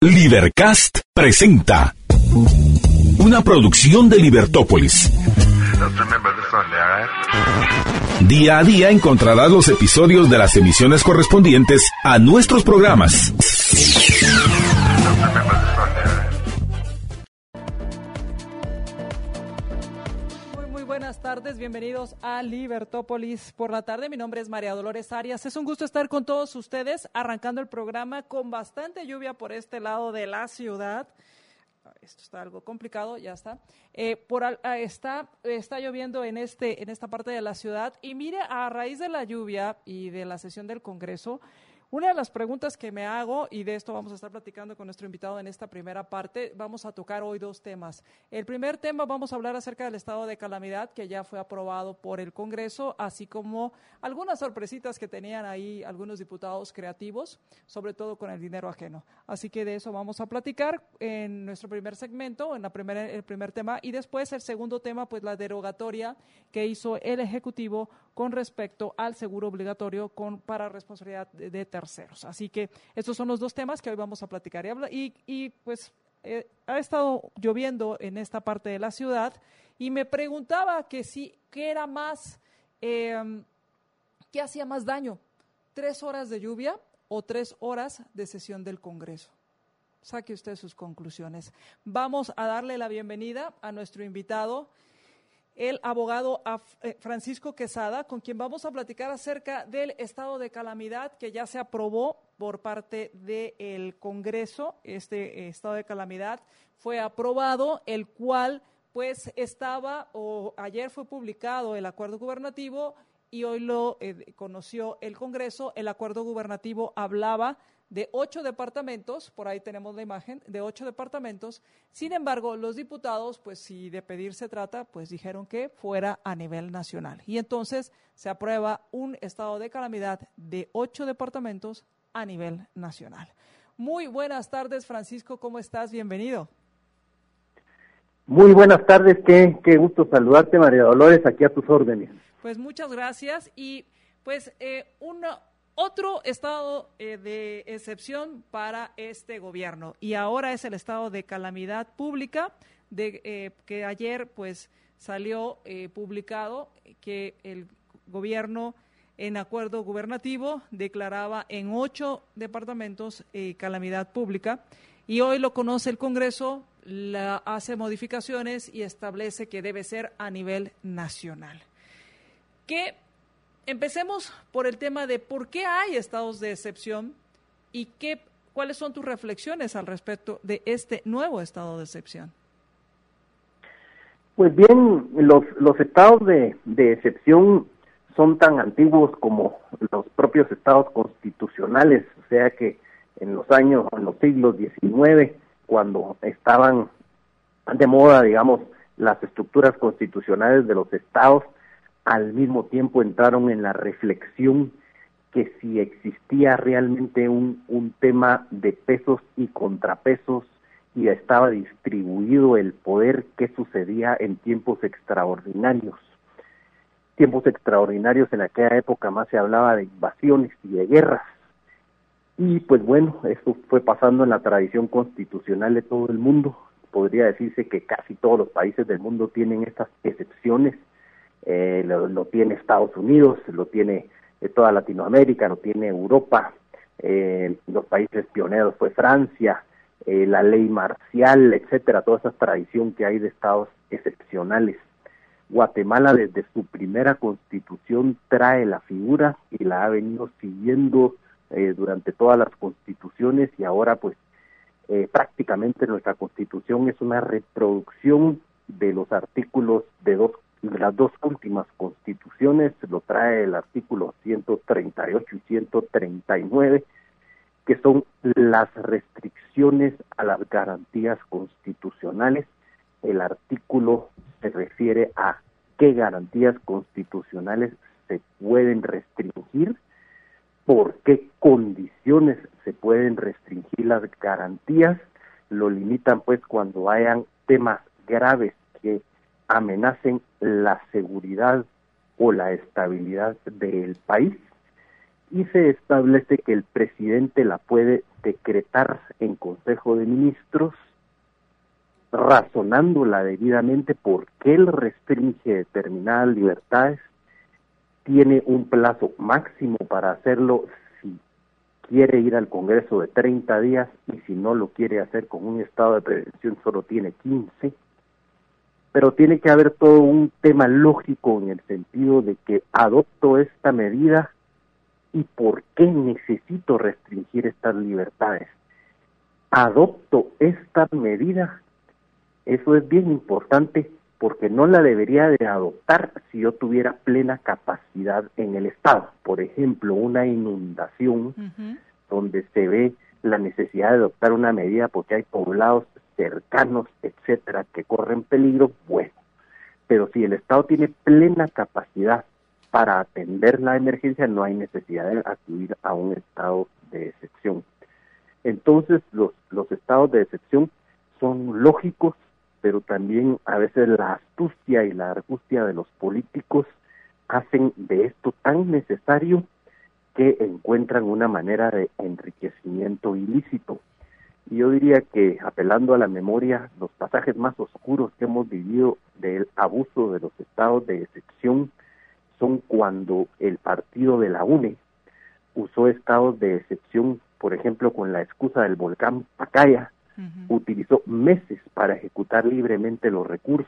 Libercast presenta una producción de Libertópolis. Día a día encontrarás los episodios de las emisiones correspondientes a nuestros programas. Muy buenas tardes, bienvenidos a Libertópolis por la tarde. Mi nombre es María Dolores Arias. Es un gusto estar con todos ustedes, arrancando el programa con bastante lluvia por este lado de la ciudad. Esto está algo complicado, ya está. Está lloviendo en esta parte de la ciudad. Y mire, a raíz de la lluvia y de la sesión del Congreso, una de las preguntas que me hago, y de esto vamos a estar platicando con nuestro invitado en esta primera parte, vamos a tocar hoy dos temas. El primer tema, vamos a hablar acerca del estado de calamidad que ya fue aprobado por el Congreso, así como algunas sorpresitas que tenían ahí algunos diputados creativos, sobre todo con el dinero ajeno. Así que de eso vamos a platicar en nuestro primer segmento, el primer tema, y después el segundo tema, pues la derogatoria que hizo el Ejecutivo con respecto al seguro obligatorio para responsabilidad de terceros. Así que estos son los dos temas que hoy vamos a platicar. Y pues ha estado lloviendo en esta parte de la ciudad y me preguntaba qué era más, qué hacía más daño, 3 horas de lluvia o 3 horas de sesión del Congreso. Saque usted sus conclusiones. Vamos a darle la bienvenida a nuestro invitado, el abogado Francisco Quesada, con quien vamos a platicar acerca del estado de calamidad que ya se aprobó por parte del Congreso. Este estado de calamidad fue aprobado, el cual pues ayer fue publicado el acuerdo gubernativo y hoy lo conoció el Congreso. El acuerdo gubernativo hablaba de 8 departamentos, por ahí tenemos la imagen, de 8 departamentos. Sin embargo, los diputados, pues si de pedir se trata, pues dijeron que fuera a nivel nacional. Y entonces se aprueba un estado de calamidad de 8 departamentos a nivel nacional. Muy buenas tardes, Francisco, ¿cómo estás? Bienvenido. Muy buenas tardes, qué gusto saludarte, María Dolores, aquí a tus órdenes. Pues muchas gracias y pues otro estado de excepción para este gobierno, y ahora es el estado de calamidad pública, que ayer pues salió publicado que el gobierno en acuerdo gubernativo declaraba en 8 departamentos calamidad pública, y hoy lo conoce el Congreso, hace modificaciones y establece que debe ser a nivel nacional. Empecemos por el tema de por qué hay estados de excepción y cuáles son tus reflexiones al respecto de este nuevo estado de excepción. Pues bien, los estados de excepción son tan antiguos como los propios estados constitucionales, o sea que en los siglos XIX, cuando estaban de moda, digamos, las estructuras constitucionales de los estados, al mismo tiempo entraron en la reflexión que si existía realmente un tema de pesos y contrapesos y estaba distribuido el poder, ¿qué sucedía en tiempos extraordinarios? Tiempos extraordinarios, en aquella época más se hablaba de invasiones y de guerras. Y pues bueno, eso fue pasando en la tradición constitucional de todo el mundo. Podría decirse que casi todos los países del mundo tienen estas excepciones. Lo tiene Estados Unidos, lo tiene toda Latinoamérica, lo tiene Europa, los países pioneros fue Francia, la ley marcial, etcétera, toda esa tradición que hay de estados excepcionales. Guatemala desde su primera constitución trae la figura y la ha venido siguiendo durante todas las constituciones, y ahora pues prácticamente nuestra constitución es una reproducción de los artículos de las dos últimas constituciones. Lo trae el artículo 138 y 139, que son las restricciones a las garantías constitucionales. El artículo se refiere a qué garantías constitucionales se pueden restringir, por qué condiciones se pueden restringir las garantías. Lo limitan pues cuando hayan temas graves que amenacen la seguridad o la estabilidad del país, y se establece que el presidente la puede decretar en Consejo de Ministros, razonándola debidamente por qué él restringe determinadas libertades, tiene un plazo máximo para hacerlo si quiere ir al Congreso de 30 días y si no lo quiere hacer con un estado de prevención solo tiene 15, pero tiene que haber todo un tema lógico en el sentido de que adopto esta medida y por qué necesito restringir estas libertades. Adopto esta medida, eso es bien importante porque no la debería de adoptar si yo tuviera plena capacidad en el Estado. Por ejemplo, una inundación donde se ve la necesidad de adoptar una medida porque hay poblados cercanos, etcétera, que corren peligro, bueno. Pero si el Estado tiene plena capacidad para atender la emergencia, no hay necesidad de acudir a un estado de excepción. Entonces, los estados de excepción son lógicos, pero también a veces la astucia y la argucia de los políticos hacen de esto tan necesario que encuentran una manera de enriquecimiento ilícito. Y yo diría que, apelando a la memoria, los pasajes más oscuros que hemos vivido del abuso de los estados de excepción son cuando el partido de la UNE usó estados de excepción, por ejemplo, con la excusa del volcán Pacaya, utilizó meses para ejecutar libremente los recursos.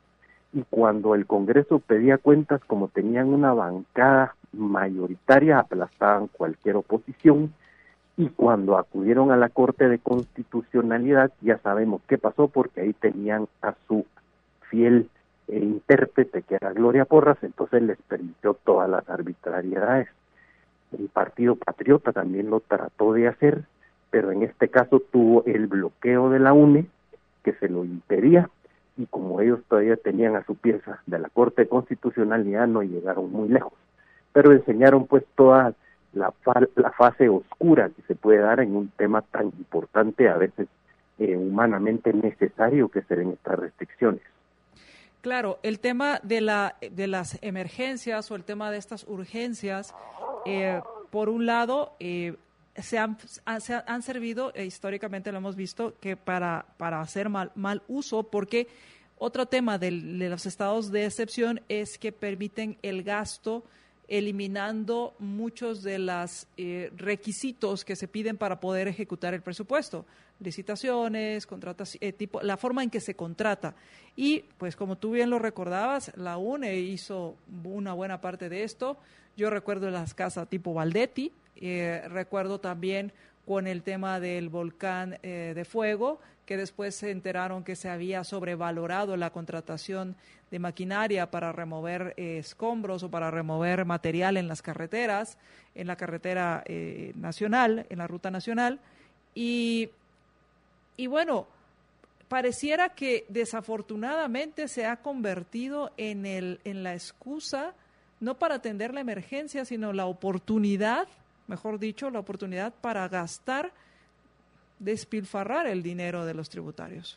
Y cuando el Congreso pedía cuentas, como tenían una bancada mayoritaria, aplastaban cualquier oposición. Y cuando acudieron a la Corte de Constitucionalidad, ya sabemos qué pasó, porque ahí tenían a su fiel intérprete, que era Gloria Porras, entonces les permitió todas las arbitrariedades. El Partido Patriota también lo trató de hacer, pero en este caso tuvo el bloqueo de la UNE, que se lo impedía, y como ellos todavía tenían a su pieza de la Corte de Constitucionalidad, no llegaron muy lejos. Pero enseñaron pues toda la fase oscura que se puede dar en un tema tan importante, a veces humanamente necesario, que se den estas restricciones. Claro, el tema de las emergencias o el tema de estas urgencias, por un lado, se han servido, históricamente lo hemos visto, que para hacer mal uso, porque otro tema de los estados de excepción es que permiten el gasto, eliminando muchos de los requisitos que se piden para poder ejecutar el presupuesto, licitaciones, contratas, la forma en que se contrata. Y pues como tú bien lo recordabas, la UNE hizo una buena parte de esto. Yo recuerdo las casas tipo Valdetti, recuerdo también con el tema del volcán de fuego, que después se enteraron que se había sobrevalorado la contratación de maquinaria para remover escombros o para remover material en las carreteras, en la carretera nacional, en la ruta nacional. Y bueno, pareciera que desafortunadamente se ha convertido en la excusa, no para atender la emergencia, sino la oportunidad, mejor dicho, la oportunidad para gastar, despilfarrar el dinero de los tributarios.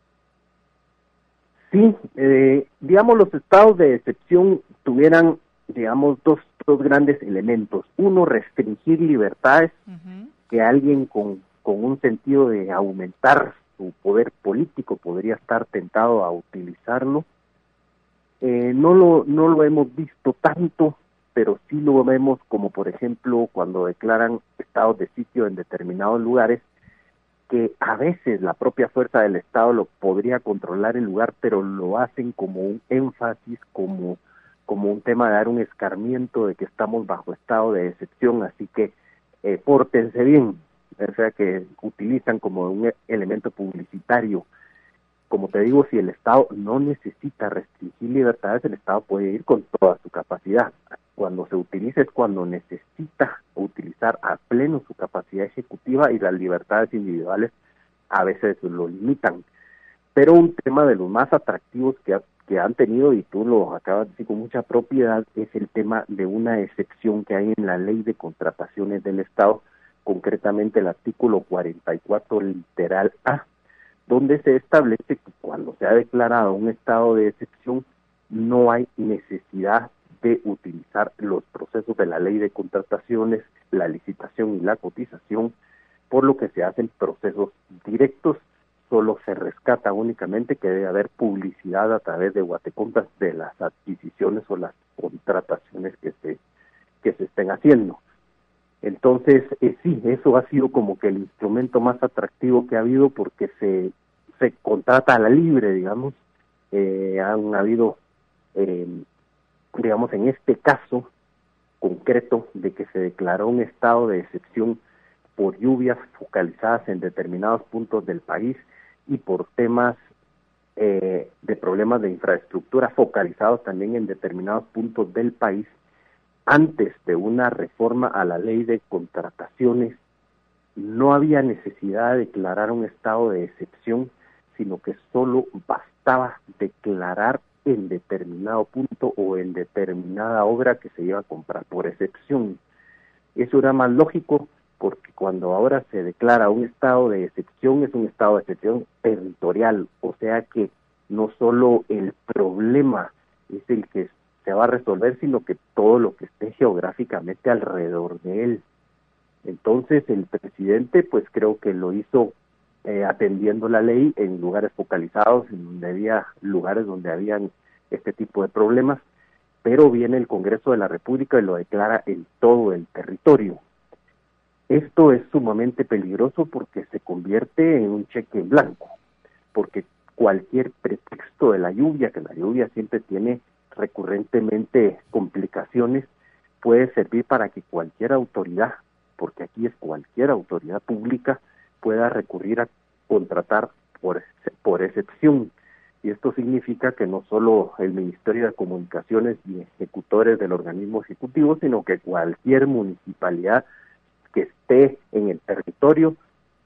Sí, digamos, los estados de excepción tuvieran, digamos, dos grandes elementos. Uno, restringir libertades, que alguien con un sentido de aumentar su poder político podría estar tentado a utilizarlo. No lo hemos visto tanto, pero sí lo vemos como, por ejemplo, cuando declaran estados de sitio en determinados lugares, que a veces la propia fuerza del Estado lo podría controlar el lugar, pero lo hacen como un énfasis, como un tema de dar un escarmiento de que estamos bajo estado de excepción, así que pórtense bien, o sea que utilizan como un elemento publicitario. Como te digo, si el Estado no necesita restringir libertades, el Estado puede ir con toda su capacidad. Cuando se utiliza es cuando necesita utilizar a pleno su capacidad ejecutiva, y las libertades individuales a veces lo limitan. Pero un tema de los más atractivos que han tenido, y tú lo acabas de decir con mucha propiedad, es el tema de una excepción que hay en la Ley de Contrataciones del Estado, concretamente el artículo 44 literal A, donde se establece que cuando se ha declarado un estado de excepción no hay necesidad de utilizar los procesos de la Ley de Contrataciones, la licitación y la cotización, por lo que se hacen procesos directos. Solo se rescata únicamente que debe haber publicidad a través de Guatecompras de las adquisiciones o las contrataciones que se estén haciendo. Entonces, sí, eso ha sido como que el instrumento más atractivo que ha habido, porque se contrata a la libre, digamos. Han habido, digamos, en este caso concreto de que se declaró un estado de excepción por lluvias focalizadas en determinados puntos del país y por temas de problemas de infraestructura focalizados también en determinados puntos del país. Antes de una reforma a la ley de contrataciones, no había necesidad de declarar un estado de excepción, sino que solo bastaba declarar en determinado punto o en determinada obra que se iba a comprar por excepción. Eso era más lógico, porque cuando ahora se declara un estado de excepción, es un estado de excepción territorial, o sea que no solo el problema es el que se va a resolver, sino que todo lo que esté geográficamente alrededor de él. Entonces el presidente, pues creo que lo hizo atendiendo la ley en lugares focalizados, en donde había lugares donde habían este tipo de problemas, pero viene el Congreso de la República y lo declara en todo el territorio. Esto es sumamente peligroso porque se convierte en un cheque en blanco, porque cualquier pretexto de la lluvia, que la lluvia siempre tiene recurrentemente complicaciones, puede servir para que cualquier autoridad, porque aquí es cualquier autoridad pública, pueda recurrir a contratar por excepción. Y esto significa que no solo el Ministerio de Comunicaciones y ejecutores del organismo ejecutivo, sino que cualquier municipalidad que esté en el territorio,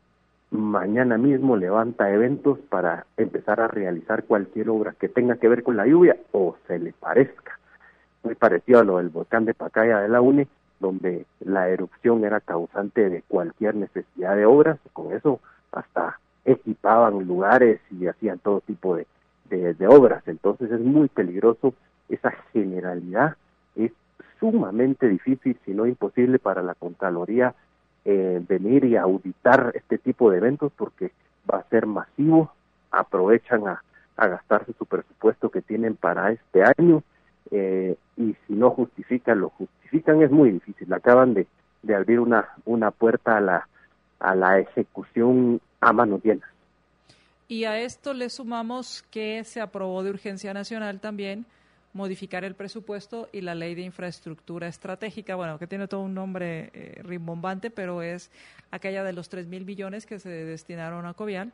mañana mismo levanta eventos para empezar a realizar cualquier obra que tenga que ver con la lluvia o se le parezca. Muy parecido a lo del volcán de Pacaya de la UNE, donde la erupción era causante de cualquier necesidad de obras. Con eso hasta equipaban lugares y hacían todo tipo de obras. Entonces es muy peligroso esa generalidad. Es sumamente difícil, si no imposible, para la Contraloría venir y auditar este tipo de eventos, porque va a ser masivo. Aprovechan a gastarse su presupuesto que tienen para este año, y si no justifican, lo justifican. Es muy difícil. Acaban de abrir una puerta a la ejecución a manos llenas. Y a esto le sumamos que se aprobó de urgencia nacional también modificar el presupuesto y la ley de infraestructura estratégica, bueno, que tiene todo un nombre rimbombante, pero es aquella de los 3,000 billones que se destinaron a Covial.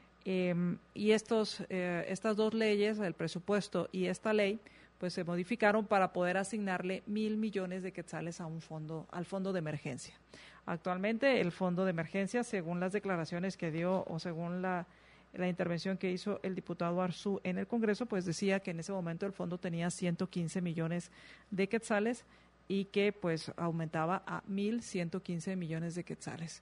Y estas dos leyes, el presupuesto y esta ley, pues se modificaron para poder asignarle 1,000 millones de quetzales al fondo de emergencia. Actualmente el fondo de emergencia, según las declaraciones que dio o según la intervención que hizo el diputado Arzú en el Congreso, pues decía que en ese momento el fondo tenía 115 millones de quetzales y que pues aumentaba a 1,115 millones de quetzales.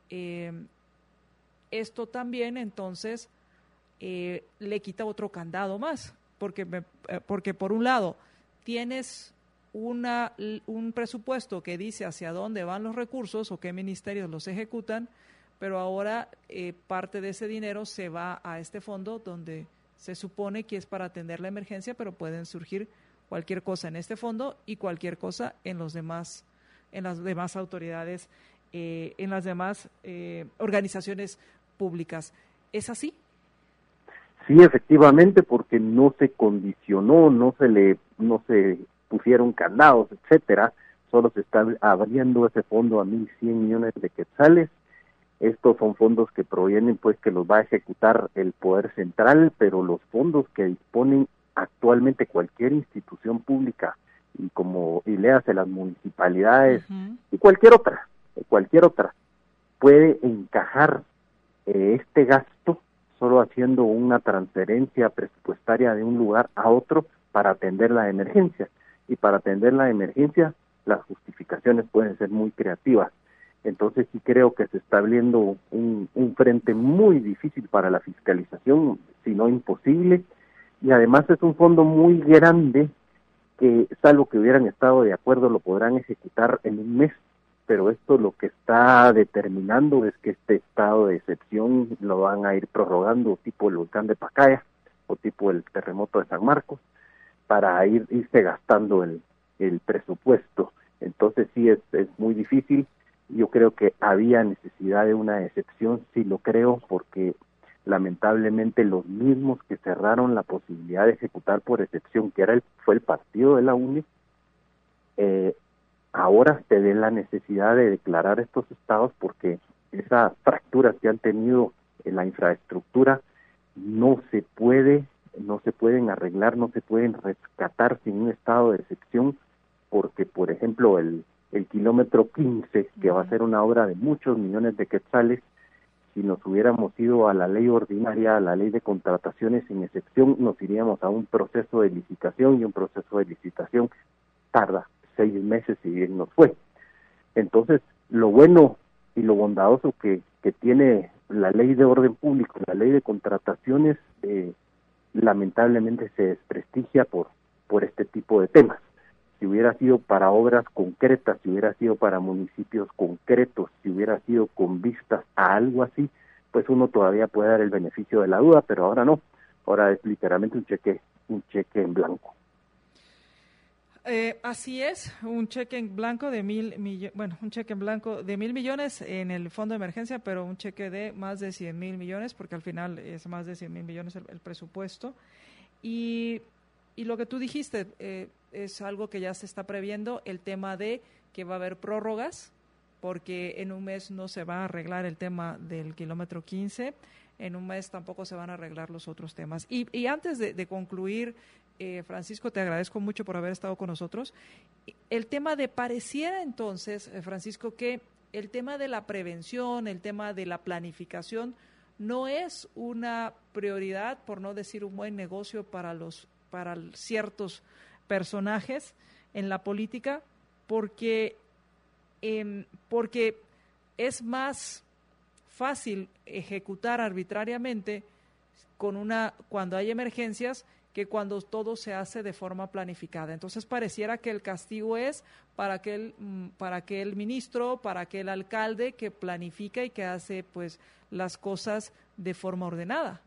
Esto también entonces le quita otro candado más, porque por un lado tienes un presupuesto que dice hacia dónde van los recursos o qué ministerios los ejecutan, pero ahora parte de ese dinero se va a este fondo donde se supone que es para atender la emergencia, pero pueden surgir cualquier cosa en este fondo y cualquier cosa en las demás autoridades, en las demás organizaciones públicas. ¿Es así? Sí, efectivamente, porque no se condicionó, no se pusieron candados, etcétera. Solo se está abriendo ese fondo a 1,100 millones de quetzales. Estos son fondos que provienen, pues, que los va a ejecutar el Poder Central, pero los fondos que disponen actualmente cualquier institución pública, y léase las municipalidades, y cualquier otra, puede encajar este gasto solo haciendo una transferencia presupuestaria de un lugar a otro para atender la emergencia. Y para atender la emergencia, las justificaciones pueden ser muy creativas. Entonces sí creo que se está abriendo un frente muy difícil para la fiscalización, si no imposible, y además es un fondo muy grande que, salvo que hubieran estado de acuerdo, lo podrán ejecutar en un mes. pero esto lo que está determinando es que este estado de excepción lo van a ir prorrogando tipo el volcán de Pacaya o tipo el terremoto de San Marcos para irse gastando el presupuesto. Entonces sí es muy difícil. Yo creo que había necesidad de una excepción, sí lo creo, porque lamentablemente los mismos que cerraron la posibilidad de ejecutar por excepción, que fue el partido de la UNE, ahora se ve la necesidad de declarar estos estados porque esas fracturas que han tenido en la infraestructura no se pueden arreglar, no se pueden rescatar sin un estado de excepción, porque por ejemplo el kilómetro 15, que va a ser una obra de muchos millones de quetzales, si nos hubiéramos ido a la ley ordinaria, a la ley de contrataciones sin excepción, nos iríamos a un proceso de licitación, y un proceso de licitación tarda 6 meses y bien nos fue. Entonces, lo bueno y lo bondadoso que tiene la ley de orden público, la ley de contrataciones, lamentablemente se desprestigia por este tipo de temas. Si hubiera sido para obras concretas, si hubiera sido para municipios concretos, si hubiera sido con vistas a algo así, pues uno todavía puede dar el beneficio de la duda, pero ahora no. Ahora es literalmente un cheque en blanco. Así es, un cheque en blanco de un cheque en blanco de 1,000 millones en el fondo de emergencia, pero un cheque de más de 100,000 millones, porque al final es más de 100,000 millones el presupuesto. Y lo que tú dijiste es algo que ya se está previendo, el tema de que va a haber prórrogas, porque en un mes no se va a arreglar el tema del kilómetro 15, en un mes tampoco se van a arreglar los otros temas. Y antes de concluir, Francisco, te agradezco mucho por haber estado con nosotros. El tema pareciera entonces, Francisco, que el tema de la prevención, el tema de la planificación, no es una prioridad, por no decir un buen negocio para ciertos personajes en la política, porque es más fácil ejecutar arbitrariamente cuando hay emergencias que cuando todo se hace de forma planificada. Entonces pareciera que el castigo es para aquel ministro, para aquel alcalde que planifica y que hace pues las cosas de forma ordenada.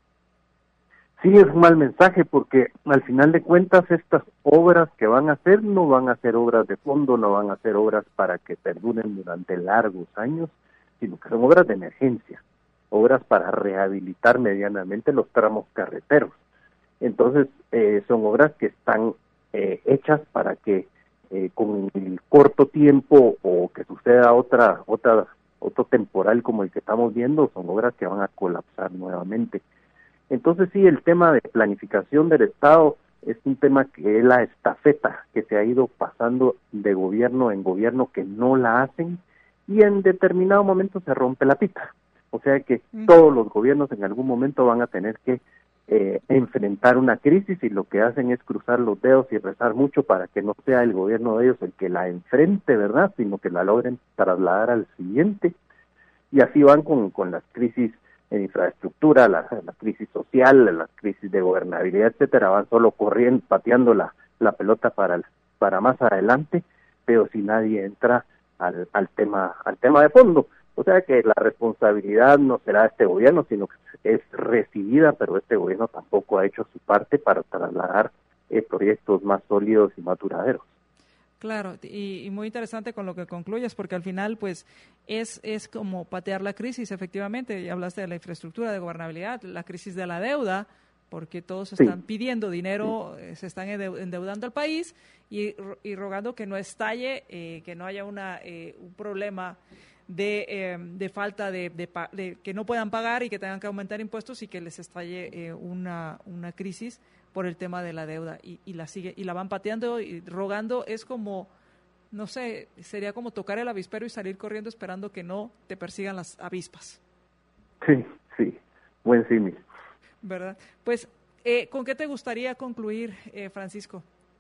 Sí, es un mal mensaje, porque al final de cuentas estas obras que van a hacer no van a ser obras de fondo, no van a ser obras para que perduren durante largos años, sino que son obras de emergencia, obras para rehabilitar medianamente los tramos carreteros. Entonces, son obras que están hechas para que con el corto tiempo o que suceda otro temporal como el que estamos viendo, son obras que van a colapsar nuevamente. Entonces sí, el tema de planificación del Estado es un tema que es la estafeta que se ha ido pasando de gobierno en gobierno, que no la hacen, y en determinado momento se rompe la pita. O sea que todos los gobiernos en algún momento van a tener que enfrentar una crisis, y lo que hacen es cruzar los dedos y rezar mucho para que no sea el gobierno de ellos el que la enfrente, ¿verdad?, sino que la logren trasladar al siguiente. Y así van con las crisis en infraestructura, la crisis social, las crisis de gobernabilidad, etcétera, van solo corriendo, pateando la pelota para más adelante, pero si nadie entra al tema de fondo. O sea que la responsabilidad no será de este gobierno, sino que es recibida, pero este gobierno tampoco ha hecho su parte para trasladar proyectos más sólidos y más duraderos. Claro, y muy interesante con lo que concluyes, porque al final pues es como patear la crisis, efectivamente. Ya hablaste de la infraestructura, de gobernabilidad, la crisis de la deuda, porque todos están pidiendo dinero, se están endeudando al país y rogando que no estalle, que no haya un problema de falta de que no puedan pagar y que tengan que aumentar impuestos y que les estalle una crisis por el tema de la deuda, y la van pateando y rogando. Es como, no sé, sería como tocar el avispero y salir corriendo esperando que no te persigan las avispas. Sí, buen símil. ¿Verdad? Pues, ¿con qué te gustaría concluir, Francisco?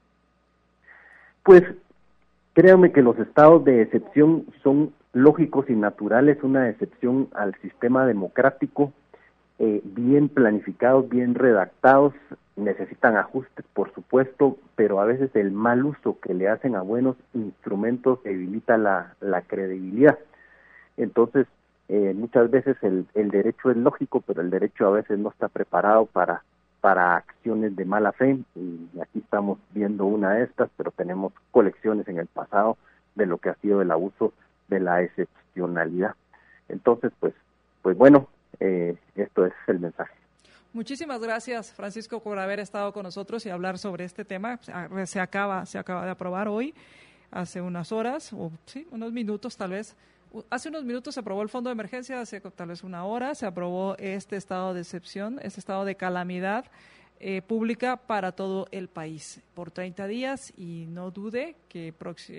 Pues, créanme que los estados de excepción son lógicos y naturales, una excepción al sistema democrático, bien planificados, bien redactados, necesitan ajustes, por supuesto, pero a veces el mal uso que le hacen a buenos instrumentos debilita la credibilidad. Entonces, muchas veces el derecho es lógico, pero el derecho a veces no está preparado para acciones de mala fe, y aquí estamos viendo una de estas, pero tenemos colecciones en el pasado de lo que ha sido el abuso de la excepcionalidad. Entonces, pues bueno, esto es el mensaje. Muchísimas gracias, Francisco, por haber estado con nosotros y hablar sobre este tema. Se acaba de aprobar hoy, hace unas horas, o sí, unos minutos tal vez. Hace unos minutos se aprobó el fondo de emergencia, hace tal vez una hora se aprobó este estado de excepción, este estado de calamidad pública para todo el país por 30 días, y no dude que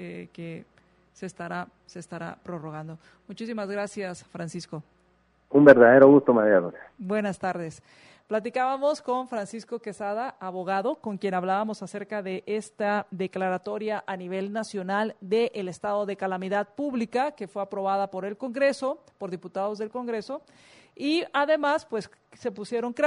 se estará prorrogando. Muchísimas gracias, Francisco. Un verdadero gusto, María Rosa. Buenas tardes. Platicábamos con Francisco Quesada, abogado, con quien hablábamos acerca de esta declaratoria a nivel nacional del estado de calamidad pública que fue aprobada por el Congreso, por diputados del Congreso, y además pues se pusieron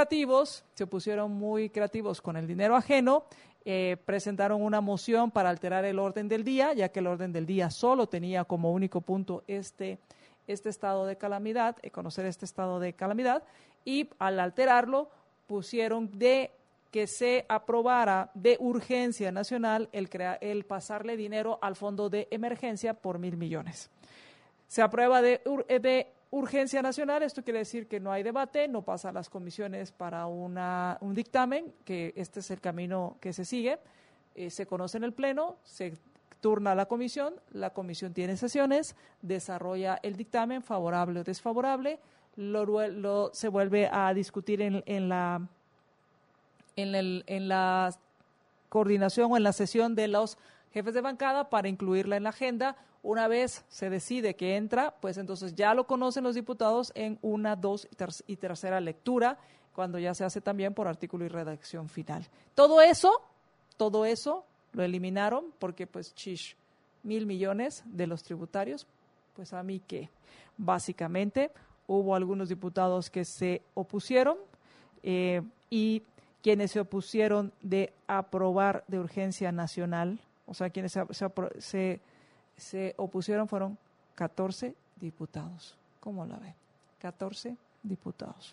muy creativos con el dinero ajeno. Presentaron una moción para alterar el orden del día, ya que el orden del día solo tenía como único punto este estado de calamidad, conocer este estado de calamidad, y al alterarlo pusieron de que se aprobara de urgencia nacional el pasarle dinero al fondo de emergencia por 1,000 millones. Se aprueba de urgencia nacional, esto quiere decir que no hay debate, no pasa a las comisiones para un dictamen, que este es el camino que se sigue, se conoce en el Pleno, se turna a la comisión tiene sesiones, desarrolla el dictamen favorable o desfavorable, se vuelve a discutir en la coordinación o en la sesión de los jefes de bancada para incluirla en la agenda. Una vez se decide que entra, pues entonces ya lo conocen los diputados en una, dos y tercera lectura, cuando ya se hace también por artículo y redacción final. Todo eso lo eliminaron porque pues 1,000 millones de los tributarios, pues a mí que básicamente hubo algunos diputados que se opusieron, y quienes se opusieron de aprobar de urgencia nacional, o sea, quienes se opusieron fueron 14 diputados. ¿Cómo la ve? 14 diputados.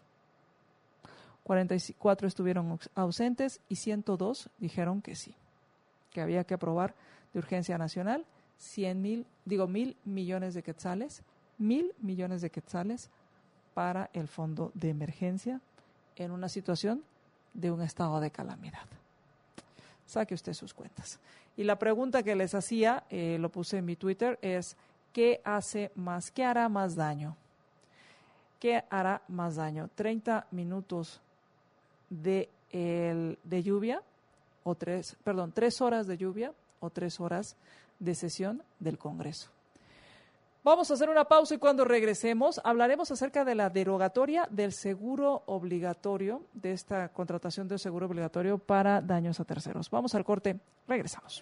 44 estuvieron ausentes y 102 dijeron que sí, que había que aprobar de urgencia nacional 1,000 millones de quetzales, 1,000 millones de quetzales para el fondo de emergencia en una situación de un estado de calamidad. Saque usted sus cuentas. Y la pregunta que les hacía, lo puse en mi Twitter, es ¿qué hará más daño? ¿Qué hará más daño? ¿30 minutos de lluvia o 3 horas de lluvia o 3 horas de sesión del Congreso? Vamos a hacer una pausa y cuando regresemos hablaremos acerca de la derogatoria del seguro obligatorio, de esta contratación del seguro obligatorio para daños a terceros. Vamos al corte, regresamos.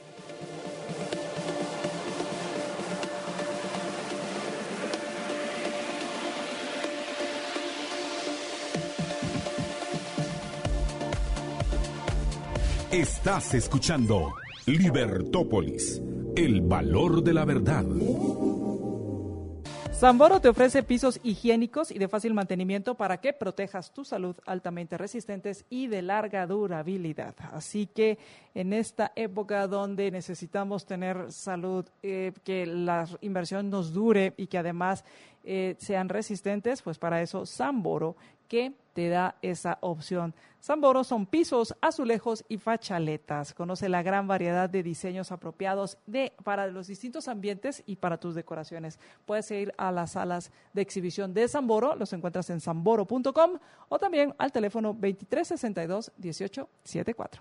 Estás escuchando Libertópolis, el valor de la verdad. Samboro te ofrece pisos higiénicos y de fácil mantenimiento para que protejas tu salud, altamente resistentes y de larga durabilidad. Así que en esta época donde necesitamos tener salud, que la inversión nos dure y que además sean resistentes, pues para eso Samboro, que te da esa opción. Samboro son pisos, azulejos y fachaletas. Conoce la gran variedad de diseños apropiados para los distintos ambientes y para tus decoraciones. Puedes ir a las salas de exhibición de Samboro, los encuentras en samboro.com o también al teléfono 2362-1874.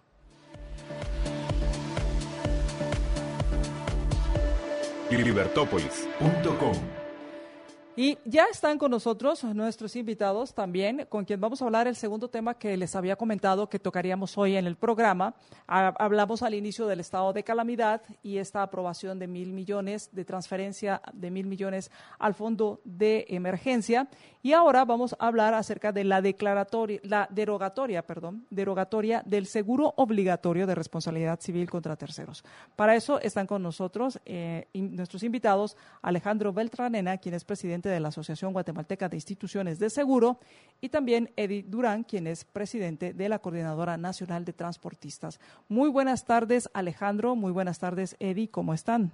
Libertópolis.com. Y ya están con nosotros nuestros invitados también, con quien vamos a hablar el segundo tema que les había comentado que tocaríamos hoy en el programa. Hablamos al inicio del estado de calamidad y esta aprobación de 1,000 millones, de transferencia de 1,000 millones al fondo de emergencia. Y ahora vamos a hablar acerca de la derogatoria del seguro obligatorio de responsabilidad civil contra terceros. Para eso están con nosotros nuestros invitados, Alejandro Beltranena, quien es presidente de la Asociación Guatemalteca de Instituciones de Seguro, y también Eddie Durán, quien es presidente de la Coordinadora Nacional de Transportistas. Muy buenas tardes, Alejandro. Muy buenas tardes, Eddie. ¿Cómo están?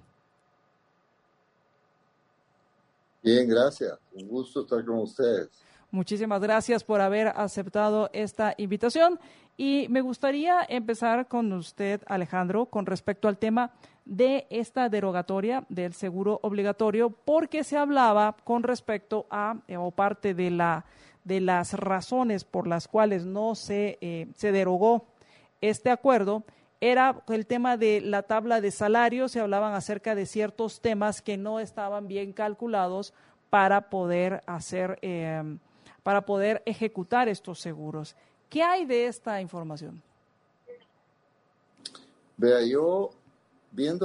Bien, gracias. Un gusto estar con ustedes. Muchísimas gracias por haber aceptado esta invitación. Y me gustaría empezar con usted, Alejandro, con respecto al tema de esta derogatoria del seguro obligatorio, porque se hablaba con respecto a, o parte de las razones por las cuales no se derogó este acuerdo, era el tema de la tabla de salarios. Se hablaban acerca de ciertos temas que no estaban bien calculados para poder ejecutar estos seguros. ¿Qué hay de esta información? Vea, yo viendo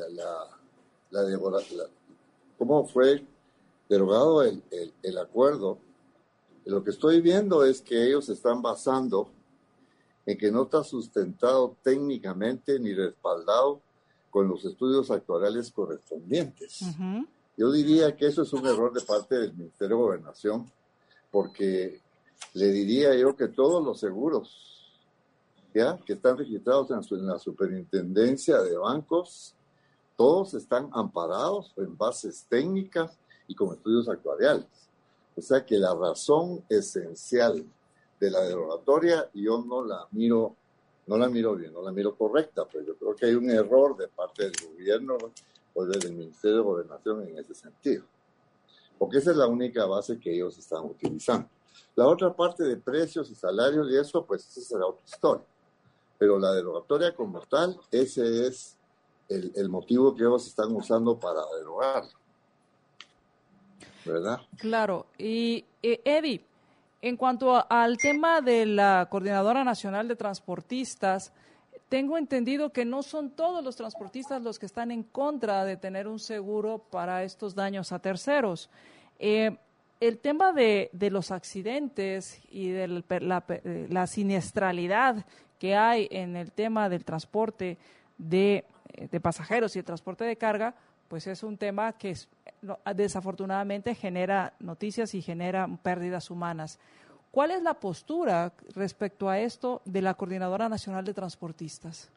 cómo fue derogado el acuerdo, lo que estoy viendo es que ellos se están basando en que no está sustentado técnicamente ni respaldado con los estudios actuariales correspondientes. Uh-huh. Yo diría que eso es un error de parte del Ministerio de Gobernación, porque le diría yo que todos los seguros que están registrados en la superintendencia de bancos, todos están amparados en bases técnicas y con estudios actuariales. O sea que la razón esencial de la derogatoria yo no la miro bien, no la miro correcta, pero yo creo que hay un error de parte del gobierno o del Ministerio de Gobernación en ese sentido, porque esa es la única base que ellos están utilizando. La otra parte de precios y salarios y eso, pues esa será otra historia. Pero la derogatoria como tal, ese es el motivo que ellos están usando para derogar, ¿verdad? Claro. Y Eddie, en cuanto al tema de la Coordinadora Nacional de Transportistas, tengo entendido que no son todos los transportistas los que están en contra de tener un seguro para estos daños a terceros. El tema de los accidentes y de la siniestralidad que hay en el tema del transporte de pasajeros y el transporte de carga, pues es un tema que desafortunadamente genera noticias y genera pérdidas humanas. ¿Cuál es la postura respecto a esto de la Coordinadora Nacional de Transportistas?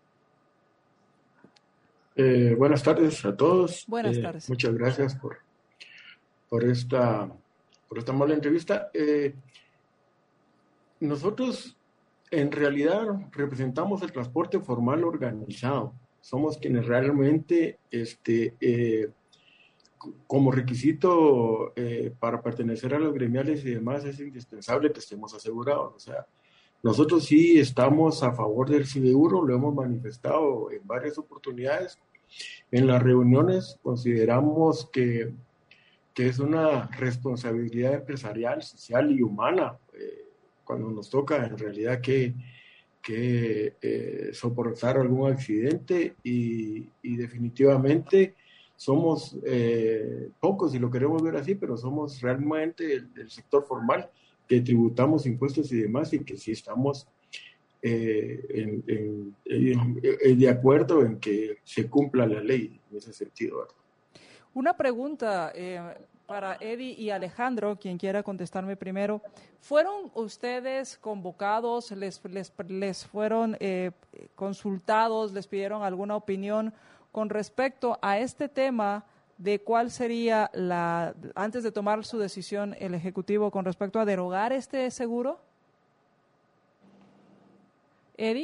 Buenas tardes a todos. Buenas tardes. Muchas gracias por esta amable entrevista. Nosotros en realidad representamos el transporte formal organizado. Somos quienes realmente como requisito para pertenecer a los gremiales y demás es indispensable que estemos asegurados. O sea, nosotros sí estamos a favor del seguro, lo hemos manifestado en varias oportunidades. En las reuniones consideramos que es una responsabilidad empresarial, social y humana cuando nos toca en realidad que soportar algún accidente y definitivamente somos pocos, si lo queremos ver así, pero somos realmente el sector formal que tributamos impuestos y demás y que sí estamos de acuerdo en que se cumpla la ley en ese sentido, ¿verdad? Una pregunta para Eddie y Alejandro, quien quiera contestarme primero. ¿Fueron ustedes convocados, les fueron consultados, les pidieron alguna opinión con respecto a este tema de cuál sería antes de tomar su decisión el Ejecutivo con respecto a derogar este seguro? Eddie.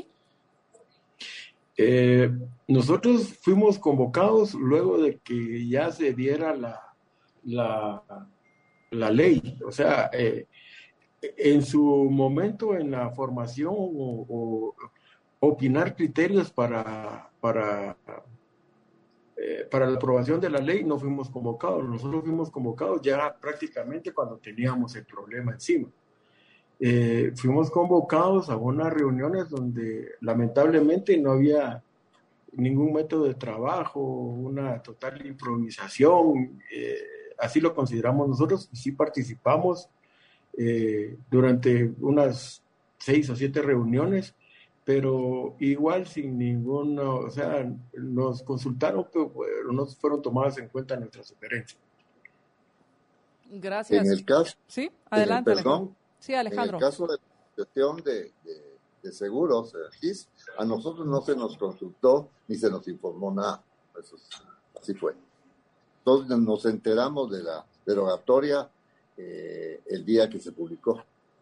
Nosotros fuimos convocados luego de que ya se diera la ley, o sea, en su momento en la formación o opinar criterios para para la aprobación de la ley no fuimos convocados. Nosotros fuimos convocados ya prácticamente cuando teníamos el problema encima. Fuimos convocados a unas reuniones donde lamentablemente no había ningún método de trabajo, una total improvisación, así lo consideramos nosotros, y sí participamos durante unas 6 o 7 reuniones, pero igual sin ninguna, o sea, nos consultaron, pero no fueron tomadas en cuenta nuestras sugerencias. Gracias. En el caso, sí, adelante. Perdón, sí, Alejandro. En el caso de la gestión de seguros, GIS, a nosotros no se nos consultó ni se nos informó nada. Eso así fue. Entonces nos enteramos de la derogatoria el día que se publicó.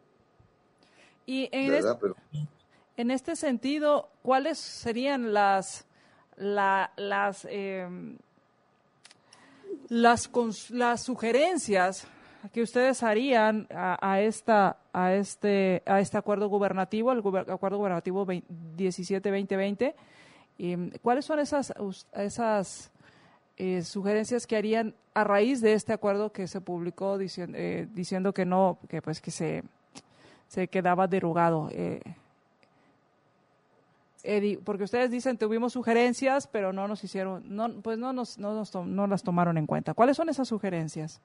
Y en este sentido, ¿cuáles serían las sugerencias que ustedes harían a este acuerdo gubernativo, el acuerdo gubernativo 17-2020? ¿Cuáles son esas sugerencias que harían a raíz de este acuerdo que se publicó diciendo que no, que se quedaba derogado? Porque ustedes dicen tuvimos sugerencias, pero no nos hicieron, no las tomaron en cuenta. ¿Cuáles son esas sugerencias?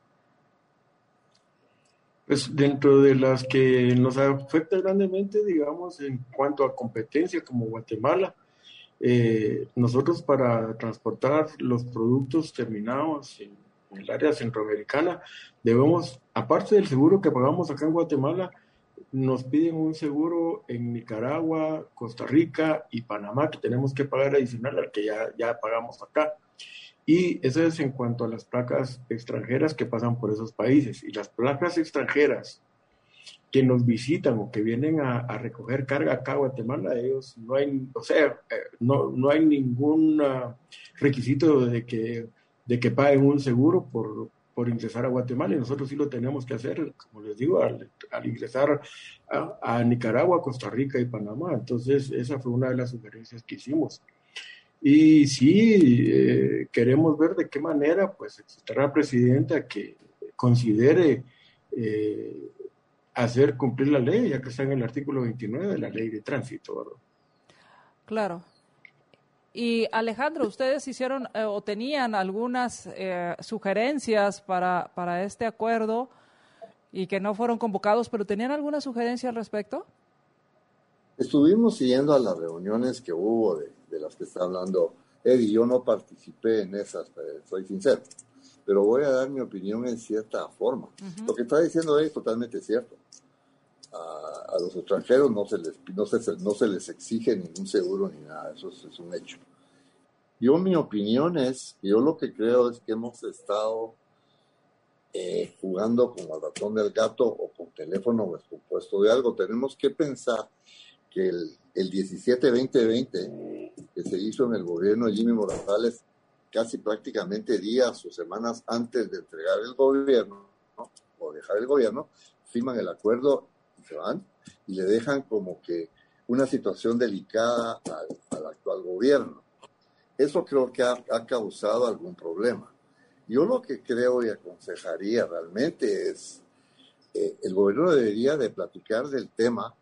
Pues dentro de las que nos afecta grandemente, digamos, en cuanto a competencia como Guatemala, nosotros para transportar los productos terminados en el área centroamericana, debemos, aparte del seguro que pagamos acá en Guatemala, nos piden un seguro en Nicaragua, Costa Rica y Panamá que tenemos que pagar adicional al que ya pagamos acá. Y eso es en cuanto a las placas extranjeras que pasan por esos países. Y las placas extranjeras que nos visitan o que vienen a recoger carga acá a Guatemala, ellos no hay, no hay ningún requisito de que paguen un seguro por ingresar a Guatemala, y nosotros sí lo tenemos que hacer, como les digo, al ingresar a Nicaragua, Costa Rica y Panamá. Entonces, esa fue una de las sugerencias que hicimos. Y sí, queremos ver de qué manera pues exhortar al presidente a que considere hacer cumplir la ley, ya que está en el artículo 29 de la ley de tránsito, ¿verdad? Claro. Y Alejandro, ¿ustedes hicieron o tenían algunas sugerencias para este acuerdo y que no fueron convocados, pero tenían alguna sugerencia al respecto? Estuvimos siguiendo a las reuniones que hubo de las que está hablando Eddie. Yo no participé en esas, soy sincero, pero voy a dar mi opinión en cierta forma. Uh-huh. Lo que está diciendo es totalmente cierto. A los extranjeros no se les exige ningún seguro ni nada, eso es un hecho. Mi opinión es, yo lo que creo es que hemos estado jugando con el ratón del gato o con teléfono descompuesto de algo. Tenemos que pensar que el 17-2020 que se hizo en el gobierno de Jimmy Morales, casi prácticamente días o semanas antes de entregar el gobierno, ¿no? O dejar el gobierno, firman el acuerdo y se van y le dejan como que una situación delicada al actual gobierno. Eso creo que ha causado algún problema. Yo lo que creo y aconsejaría realmente es el gobierno debería de platicar del tema.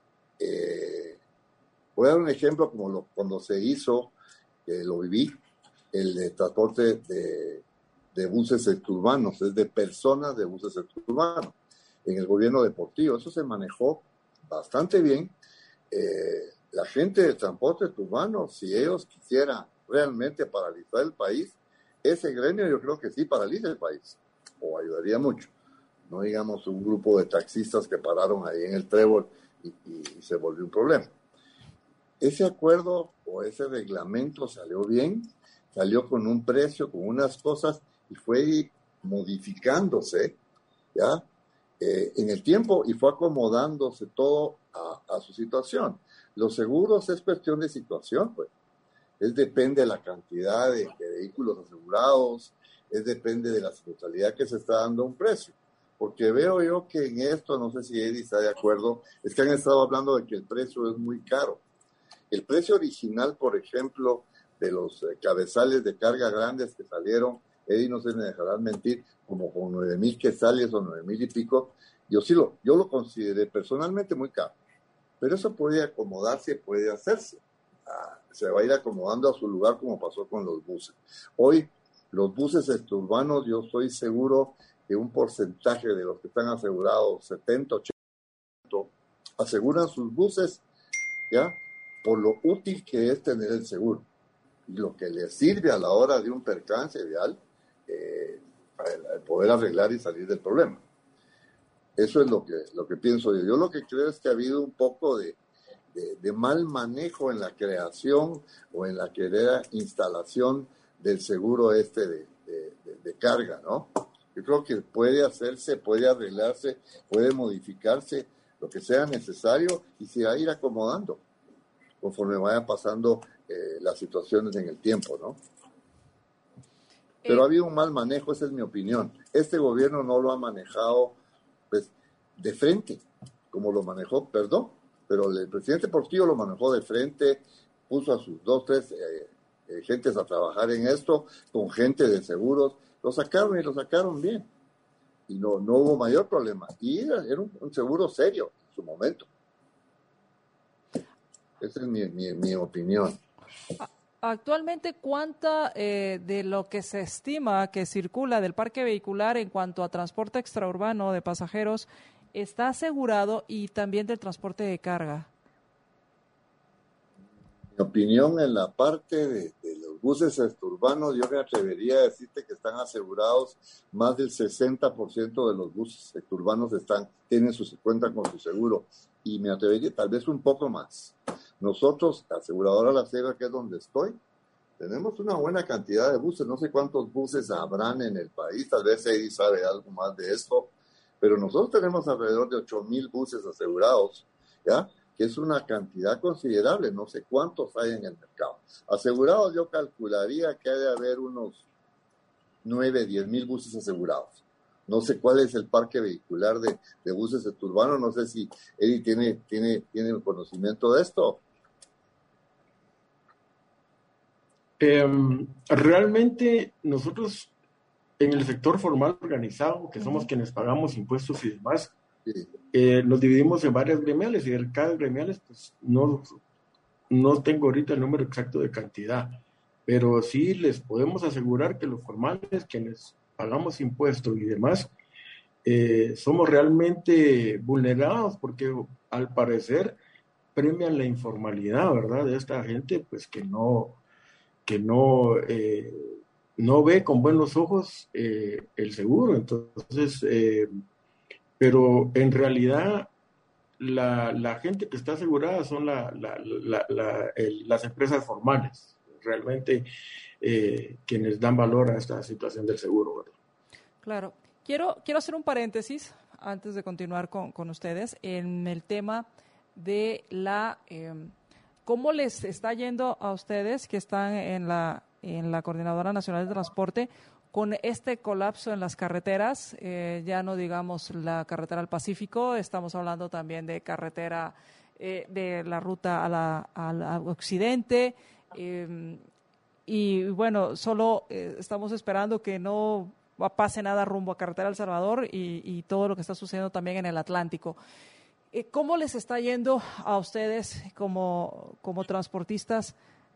Voy a dar un ejemplo como cuando se hizo, lo viví, el de transporte de buses urbanos, es de personas de buses urbanos, en el gobierno deportivo. Eso se manejó bastante bien. La gente del transporte urbano, si ellos quisieran realmente paralizar el país, ese gremio yo creo que sí paraliza el país, o ayudaría mucho. No digamos un grupo de taxistas que pararon ahí en el Trébol y se volvió un problema. Ese acuerdo o ese reglamento salió bien, salió con un precio, con unas cosas, y fue modificándose, ¿ya? En el tiempo, y fue acomodándose todo a su situación. Los seguros es cuestión de situación, pues. Depende de la cantidad de vehículos asegurados, depende de la totalidad que se está dando un precio. Porque veo yo que en esto, no sé si Eddie está de acuerdo, es que han estado hablando de que el precio es muy caro. El precio original, por ejemplo, de los cabezales de carga grandes que salieron, Eddie no se me dejarán mentir, como con 9,000 quetzales o 9,000 y pico, yo lo consideré personalmente muy caro, pero eso puede acomodarse, puede hacerse. Se va a ir acomodando a su lugar como pasó con los buses. Hoy, los buses extraurbanos, yo estoy seguro que un porcentaje de los que están asegurados, 70, 80, aseguran sus buses, ¿ya? Por lo útil que es tener el seguro y lo que les sirve a la hora de un percance ideal, para poder arreglar y salir del problema. Eso es lo que pienso yo. Yo lo que creo es que ha habido un poco de mal manejo en la creación o en la instalación del seguro de carga, ¿no? Yo creo que puede hacerse, puede arreglarse, puede modificarse, lo que sea necesario, y se va a ir acomodando conforme vayan pasando las situaciones en el tiempo, ¿no? Pero ha habido un mal manejo, esa es mi opinión. Este gobierno no lo ha manejado, pues, de frente, como lo manejó, pero el presidente Portillo lo manejó de frente, puso a sus 2, 3 gentes a trabajar en esto, con gente de seguros, lo sacaron bien, y no hubo mayor problema, y era un seguro serio en su momento. Esa es mi opinión. Actualmente, ¿cuánta de lo que se estima que circula del parque vehicular en cuanto a transporte extraurbano de pasajeros está asegurado, y también del transporte de carga? Mi opinión, en la parte de los buses extraurbanos, yo me atrevería a decirte que están asegurados más del 60% de los buses extraurbanos cuentan con su seguro, y me atrevería tal vez un poco más. Nosotros, la aseguradora La Ceiba, que es donde estoy, tenemos una buena cantidad de buses. No sé cuántos buses habrán en el país, tal vez Eddie sabe algo más de esto, pero nosotros tenemos alrededor de 8,000 buses asegurados, ¿ya? Que es una cantidad considerable, no sé cuántos hay en el mercado. Asegurados, yo calcularía que hay de haber unos 9, 10,000 buses asegurados. No sé cuál es el parque vehicular de buses extraurbanos, no sé si Eddie tiene conocimiento de esto. Realmente nosotros en el sector formal organizado, que somos quienes pagamos impuestos y demás, Sí. Nos dividimos en varias gremiales, y de cada gremiales pues no tengo ahorita el número exacto de cantidad, pero sí les podemos asegurar que los formales, quienes pagamos impuestos y demás, somos realmente vulnerados, porque al parecer premian la informalidad, ¿verdad? De esta gente, pues que no ve con buenos ojos el seguro. Entonces, pero en realidad la gente que está asegurada son las empresas formales, realmente quienes dan valor a esta situación del seguro, ¿verdad? Claro. Quiero hacer un paréntesis antes de continuar con ustedes en el tema de cómo les está yendo a ustedes que están en la Coordinadora Nacional de Transporte con este colapso en las carreteras. Ya no digamos la carretera al Pacífico, estamos hablando también de carretera de la ruta al occidente, y bueno, solo estamos esperando que no pase nada rumbo a carretera El Salvador y todo lo que está sucediendo también en el Atlántico. ¿Cómo les está yendo a ustedes como transportistas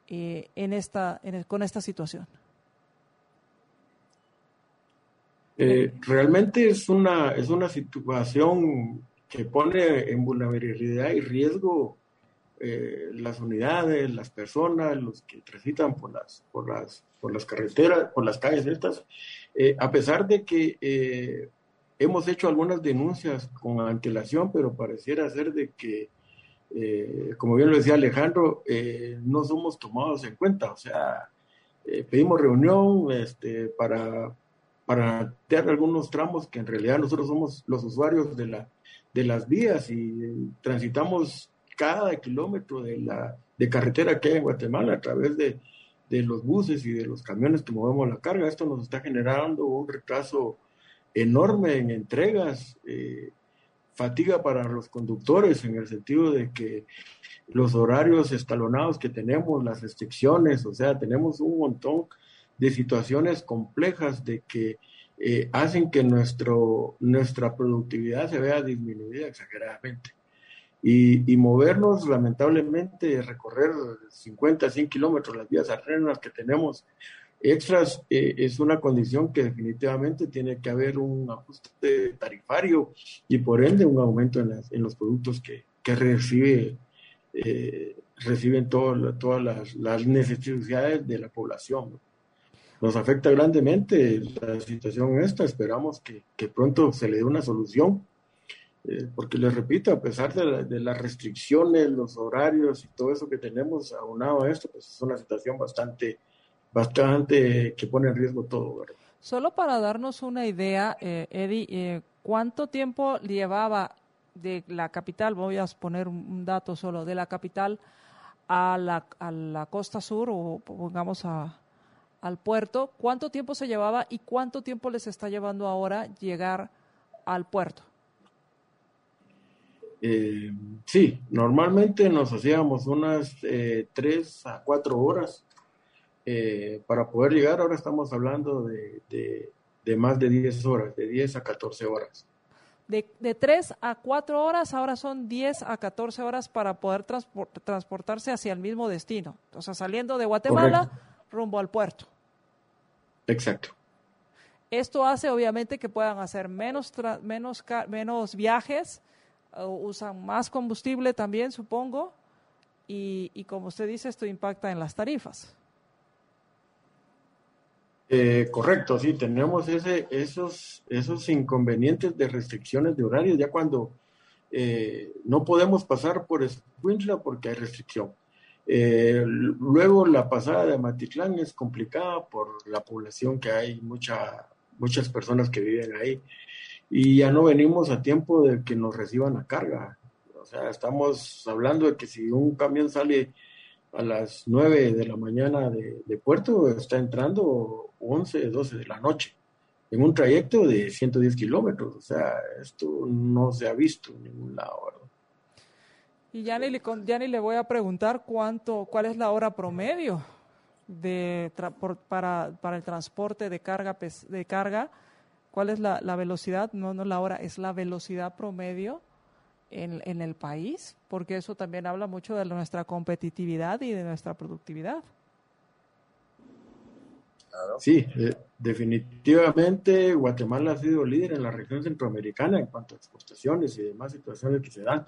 con esta situación? Realmente es una situación que pone en vulnerabilidad y riesgo las unidades, las personas, los que transitan por las carreteras, por las calles estas, a pesar de que hemos hecho algunas denuncias con antelación, pero pareciera ser de que, como bien lo decía Alejandro, no somos tomados en cuenta. O sea, pedimos reunión para plantear algunos tramos que en realidad nosotros somos los usuarios de las vías, y transitamos cada kilómetro de carretera que hay en Guatemala a través de los buses y de los camiones que movemos la carga. Esto nos está generando un retraso enorme en entregas, fatiga para los conductores, en el sentido de que los horarios escalonados que tenemos, las restricciones, o sea, tenemos un montón de situaciones complejas de que hacen que nuestra productividad se vea disminuida exageradamente. Y movernos, lamentablemente, recorrer 50, 100 kilómetros, las vías alternas que tenemos extras, es una condición que definitivamente tiene que haber un ajuste tarifario y por ende un aumento en los productos que reciben todas las necesidades de la población. Nos afecta grandemente la situación esta, esperamos que pronto se le dé una solución, porque les repito, a pesar de las restricciones, los horarios y todo eso que tenemos aunado a esto, pues es una situación bastante que pone en riesgo todo, ¿verdad? Solo para darnos una idea, Eddie, ¿cuánto tiempo llevaba de la capital, voy a poner un dato solo, de la capital a la costa sur, o pongamos al puerto, cuánto tiempo se llevaba y cuánto tiempo les está llevando ahora llegar al puerto? Sí, normalmente nos hacíamos unas 3 a 4 horas para poder llegar. Ahora estamos hablando de más de 10 horas, de 10 a 14 horas. De 3 a 4 horas, ahora son 10 a 14 horas para poder transportarse hacia el mismo destino. O sea, saliendo de Guatemala, correcto, rumbo al puerto. Exacto. Esto hace, obviamente, que puedan hacer menos viajes, usan más combustible también, supongo, y como usted dice, esto impacta en las tarifas. Correcto, sí, tenemos esos inconvenientes de restricciones de horarios, ya cuando no podemos pasar por Escuintla porque hay restricción. Luego la pasada de Matitlán es complicada por la población que hay, muchas personas que viven ahí, y ya no venimos a tiempo de que nos reciban la carga. O sea, estamos hablando de que si un camión sale a las 9 de la mañana de puerto, está entrando 11, 12 de la noche, en un trayecto de 110 kilómetros. O sea, esto no se ha visto en ningún lado, ¿verdad? Y ya ni le voy a preguntar cuál es la hora promedio para el transporte de carga. ¿Cuál es la velocidad? No la hora, es la velocidad promedio en el país, porque eso también habla mucho de nuestra competitividad y de nuestra productividad. Sí, definitivamente Guatemala ha sido líder en la región centroamericana en cuanto a exportaciones y demás situaciones que se dan,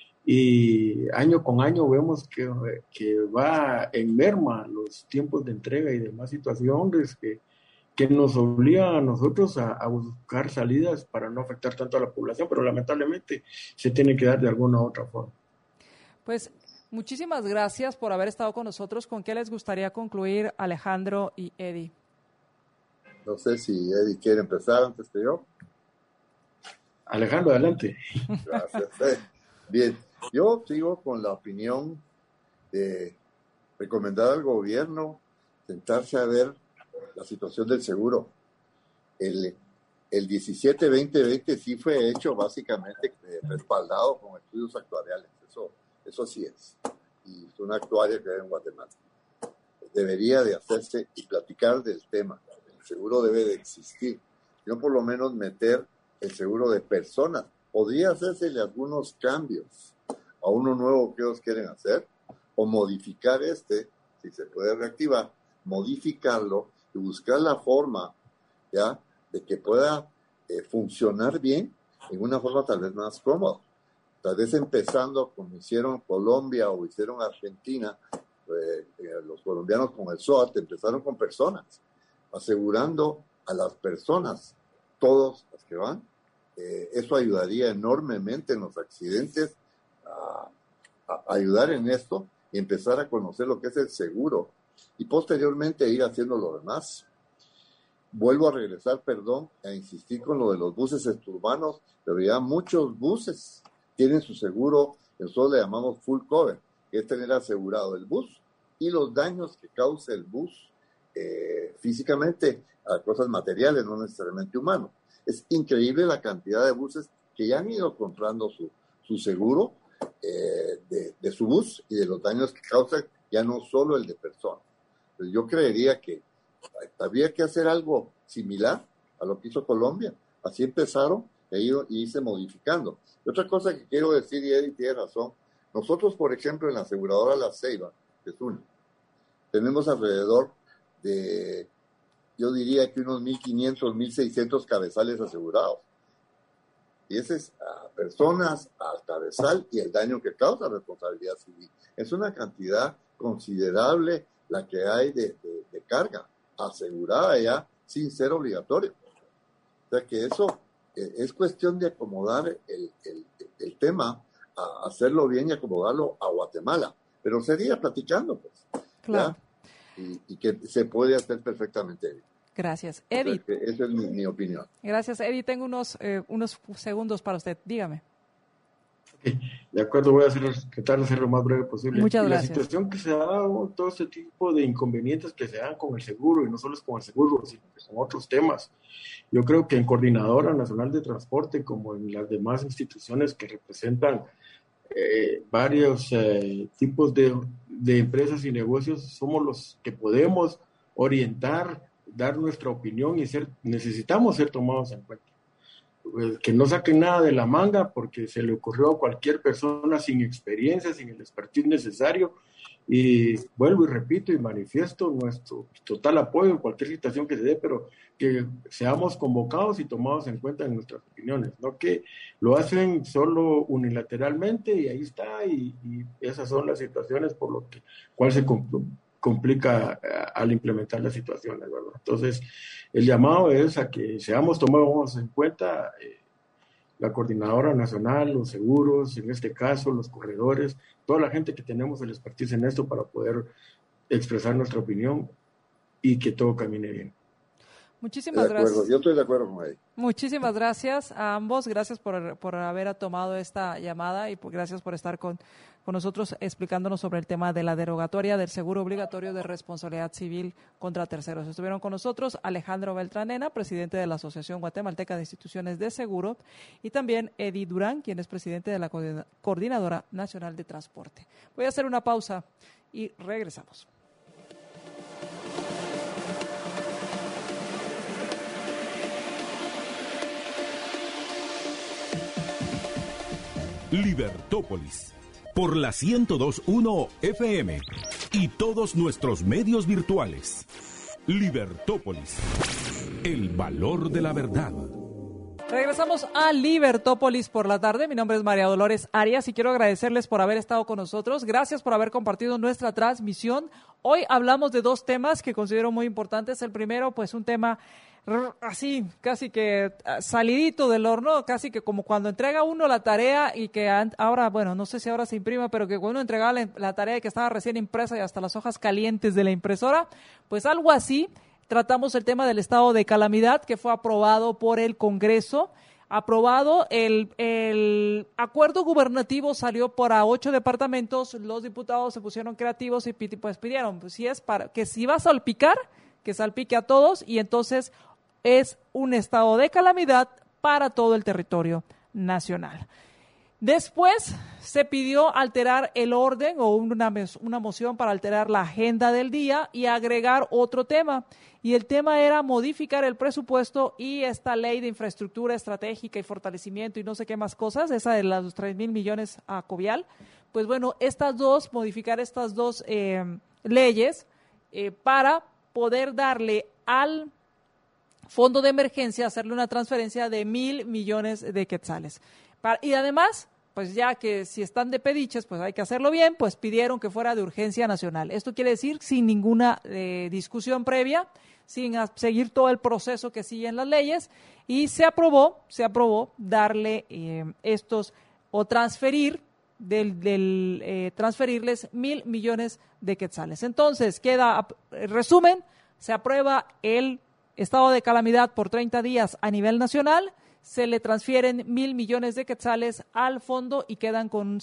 y año con año vemos que va en merma los tiempos de entrega y demás situaciones que nos obligan a nosotros a buscar salidas para no afectar tanto a la población, pero lamentablemente se tiene que dar de alguna u otra forma. Pues muchísimas gracias por haber estado con nosotros. ¿Con qué les gustaría concluir, Alejandro y Eddie? No sé si Eddie quiere empezar antes que yo. Alejandro, adelante. Gracias. Bien, yo sigo con la opinión de recomendar al gobierno sentarse a ver la situación del seguro. El 17-2020 sí fue hecho básicamente respaldado con estudios actuariales. Eso sí es. Y es una actuaria que hay en Guatemala. Debería de hacerse y platicar del tema. El seguro debe de existir. Yo por lo menos meter el seguro de personas. Podría hacérsele algunos cambios a uno nuevo que ellos quieren hacer, o modificar si se puede reactivar, modificarlo y buscar la forma ya de que pueda funcionar bien en una forma tal vez más cómoda. Tal vez empezando como hicieron Colombia o hicieron Argentina, los colombianos con el SOAT empezaron con personas, asegurando a las personas, todos las que van. Eso ayudaría enormemente en los accidentes, a ayudar en esto y empezar a conocer lo que es el seguro y posteriormente ir haciendo lo demás. Vuelvo a regresar, a insistir con lo de los buses extraurbanos, pero ya muchos buses tienen su seguro, nosotros le llamamos full cover, que es tener asegurado el bus y los daños que cause el bus físicamente a cosas materiales, no necesariamente humanos. Es increíble la cantidad de buses que ya han ido comprando su seguro de su bus y de los daños que causan, ya no solo el de personas. Pues yo creería que habría que hacer algo similar a lo que hizo Colombia. Así empezaron y irse modificando. Y otra cosa que quiero decir, y Eddie tiene razón, nosotros, por ejemplo, en la aseguradora La Ceiba, que es una, tenemos alrededor de, yo diría que unos 1.500, 1.600 cabezales asegurados. Y ese es a personas, al cabezal y el daño que causa responsabilidad civil. Es una cantidad considerable la que hay de carga asegurada ya sin ser obligatorio. O sea que eso es cuestión de acomodar el tema, a hacerlo bien y acomodarlo a Guatemala. Pero sería platicando, pues. Claro. Y que se puede hacer perfectamente bien. Gracias. Eddie. Esa es mi opinión. Gracias, Eddie. Tengo unos segundos para usted. Dígame. Okay. De acuerdo, voy a tratar de ser lo más breve posible. Muchas gracias. La situación que se ha dado, todo este tipo de inconvenientes que se dan con el seguro, y no solo es con el seguro, sino que con otros temas. Yo creo que en Coordinadora Nacional de Transporte, como en las demás instituciones que representan varios tipos de empresas y negocios, somos los que podemos orientar, dar nuestra opinión y necesitamos ser tomados en cuenta. Que no saquen nada de la manga porque se le ocurrió a cualquier persona sin experiencia, sin el expertise necesario, y vuelvo y repito y manifiesto nuestro total apoyo en cualquier situación que se dé, pero que seamos convocados y tomados en cuenta en nuestras opiniones, no que lo hacen solo unilateralmente y ahí está, y esas son las situaciones por lo cual se complica al implementar las situaciones, ¿verdad? Entonces, el llamado es a que seamos tomados en cuenta la Coordinadora Nacional, los seguros, en este caso, los corredores, toda la gente que tenemos el expertise en esto para poder expresar nuestra opinión y que todo camine bien. Muchísimas gracias. Yo estoy de acuerdo con él. Muchísimas gracias a ambos. Gracias por haber tomado esta llamada y gracias por estar con nosotros explicándonos sobre el tema de la derogatoria del seguro obligatorio de responsabilidad civil contra terceros. Estuvieron con nosotros Alejandro Beltranena, presidente de la Asociación Guatemalteca de Instituciones de Seguro, y también Eddie Durán, quien es presidente de la Coordinadora Nacional de Transporte. Voy a hacer una pausa y regresamos. Libertópolis, por la 102.1 FM y todos nuestros medios virtuales. Libertópolis, el valor de la verdad. Regresamos a Libertópolis por la tarde. Mi nombre es María Dolores Arias y quiero agradecerles por haber estado con nosotros. Gracias por haber compartido nuestra transmisión. Hoy hablamos de dos temas que considero muy importantes. El primero, pues un tema así, casi que salidito del horno, casi que como cuando entrega uno la tarea y que ahora, bueno, no sé si ahora se imprima, pero que cuando uno entregaba la tarea que estaba recién impresa y hasta las hojas calientes de la impresora, pues algo así. Tratamos el tema del estado de calamidad que fue aprobado por el Congreso. Aprobado, el acuerdo gubernativo salió para 8 departamentos, los diputados se pusieron creativos y pues pidieron, pues si es para que si va a salpicar, que salpique a todos, y entonces es un estado de calamidad para todo el territorio nacional. Después se pidió alterar el orden o una moción para alterar la agenda del día y agregar otro tema. Y el tema era modificar el presupuesto y esta ley de infraestructura estratégica y fortalecimiento y no sé qué más cosas, esa de los 3,000 millones a Covial. Pues bueno, modificar estas dos leyes para poder darle al fondo de emergencia, hacerle una transferencia de 1,000 millones de quetzales. Y además, pues ya que si están de pediches, pues hay que hacerlo bien, pues pidieron que fuera de urgencia nacional. Esto quiere decir sin ninguna discusión previa, sin seguir todo el proceso que siguen las leyes, y se aprobó darle o transferirles 1,000 millones de quetzales. Entonces, resumen, se aprueba el estado de calamidad por 30 días a nivel nacional, se le transfieren 1,000 millones de quetzales al fondo y quedan con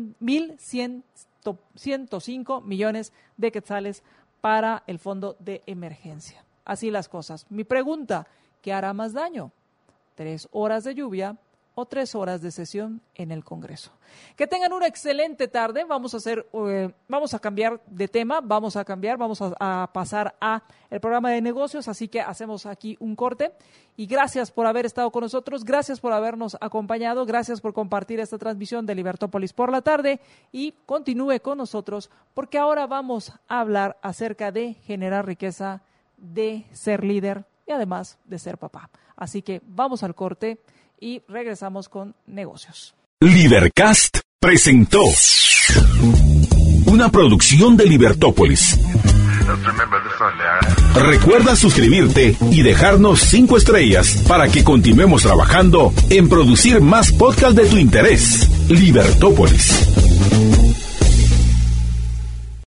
105 millones de quetzales para el fondo de emergencia. Así las cosas. Mi pregunta, ¿qué hará más daño? 3 horas de lluvia o 3 horas de sesión en el Congreso. Que tengan una excelente tarde. Vamos a cambiar de tema, vamos a pasar a el programa de negocios, así que hacemos aquí un corte. Y gracias por haber estado con nosotros, gracias por habernos acompañado, gracias por compartir esta transmisión de Libertópolis por la tarde y continúe con nosotros porque ahora vamos a hablar acerca de generar riqueza, de ser líder y además de ser papá. Así que vamos al corte y regresamos con negocios. Libercast presentó una producción de Libertópolis. Recuerda suscribirte y dejarnos 5 estrellas para que continuemos trabajando en producir más podcasts de tu interés. Libertópolis.